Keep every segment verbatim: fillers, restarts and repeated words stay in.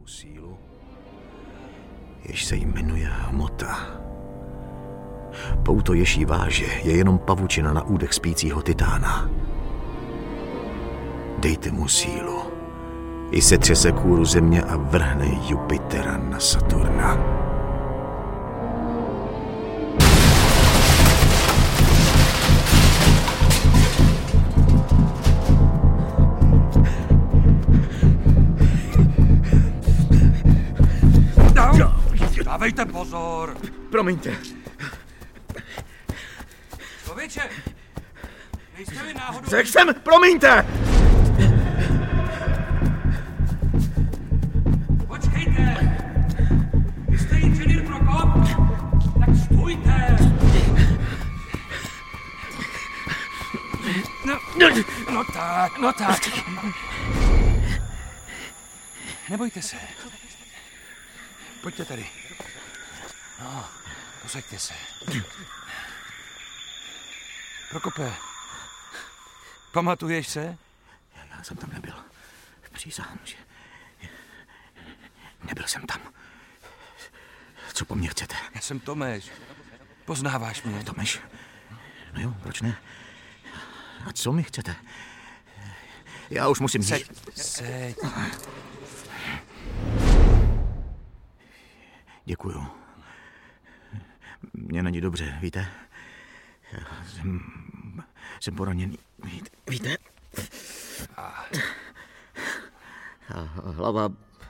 nějakou sílu, jež se jmenuje hmota. Pouto ješí váže je jenom pavučina na údech spícího titána. Dejte mu sílu. I se třese kůru země a vrhne Jupitera na Saturna. Dávejte pozor! Promiňte. Člověče, nejste vy náhodou... Řekl jsem, promiňte! Počkejte! Vy jste inženýr Prokop? Tak stůjte! No, no tak, no tak. Nebojte se. Pojďte tady. No, posaďte se. Prokope, pamatuješ se? Já jsem tam nebyl. Přísahám, že... Nebyl jsem tam. Co po mně chcete? Já jsem Tomeš. Poznáváš mě? Tomeš? No jo, proč ne? A co mi chcete? Já už musím... Seď, seď. Děkuju. Mně není dobře, víte? Já jsem... Jsem poraněný. Víte? víte? A hlava...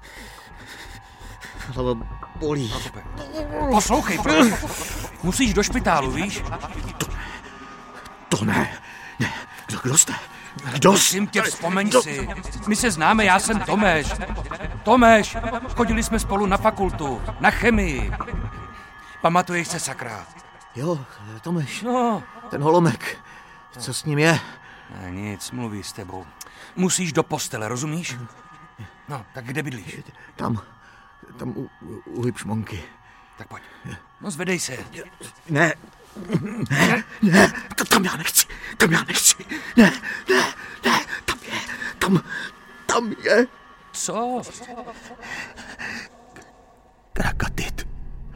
Hlava bolí. Poslouchej, musíš do špitálu, víš? To, to ne. Ne. Kdo, kdo jste? Kdo? Prosím tě, vzpomeň si. My se známe, já jsem Tomeš. Tomeš, chodili jsme spolu na fakultu, na chemii. Pamatuješ se, sakra? Jo, Tomeš. No. Ten holomek. Co s ním je? Ne, nic, mluví s tebou. Musíš do postele, rozumíš? No, tak kde bydlíš? Tam. Tam u, u Lipšmonky. Tak pojď. No, zvedej se. Ne. Ne, ne, tam já nechci. Tam já nechci. Ne, ne, ne, tam je. Tam, tam je. Co? Krakatit.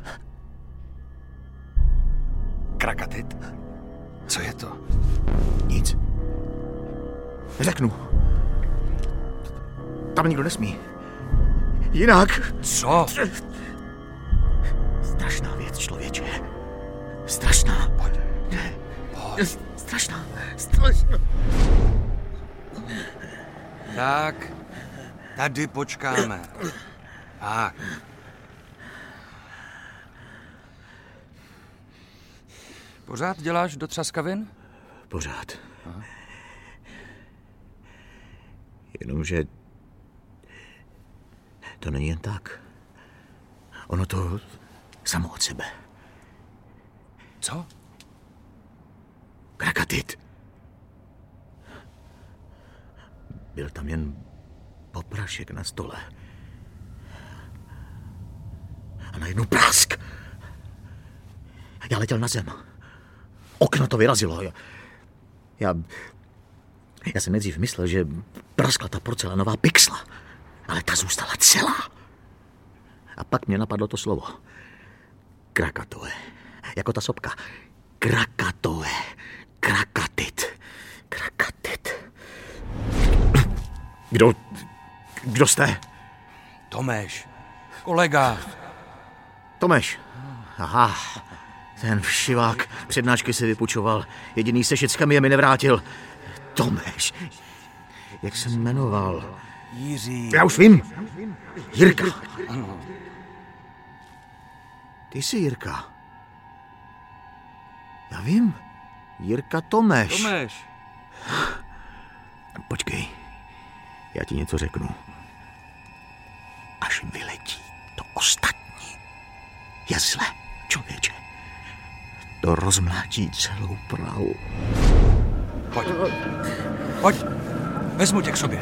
Krakatit? Co je to? Nic. Řeknu. Tam nikdo nesmí. Jinak. Co? Strašná věc, člověče. Strašná. Pojď. Ne. Pojď. Strašná. Strašná. Tak. Tady počkáme. Tak. Pořád děláš do třaskavin? Pořád. Aha. Jenomže to není jen tak. Ono to samo od sebe. Co? Krakatit. Byl tam jen poprašek na stole. A najednou prásk. Já letěl na zem. Okno to vyrazilo. Já, já, já jsem nejdřív myslel, že praskla ta porcelánová pixla. Ale ta zůstala celá. A pak mě napadlo to slovo. Krakatoe. Jako ta sopka. Krakatoe. Krakatit. Krakatit. Kdo... Kdo jste? Tomeš. Kolega. Tomeš. Aha. Ten všivák přednášky si vypučoval. Jediný sešit z chemie mi nevrátil. Tomeš. Jak se jmenoval? Jiří. Já už vím. Jirka. Ano. Ty jsi Jirka. Já vím. Jirka Tomeš. Tomeš. Počkej. Já ti něco řeknu. Až vyletí to ostatní. Je zle, člověče. To rozmlátí celou Prahu. Pojď. Pojď. Vezmu tě k sobě.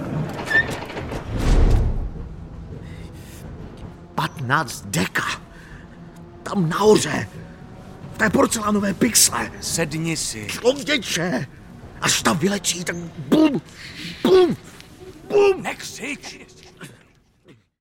patnáct deka. Tam nahoře. V té porcelánové pixle. Sedni si. Člověče. Až tam vyletí, tak bum, bum, bum. Nekřič.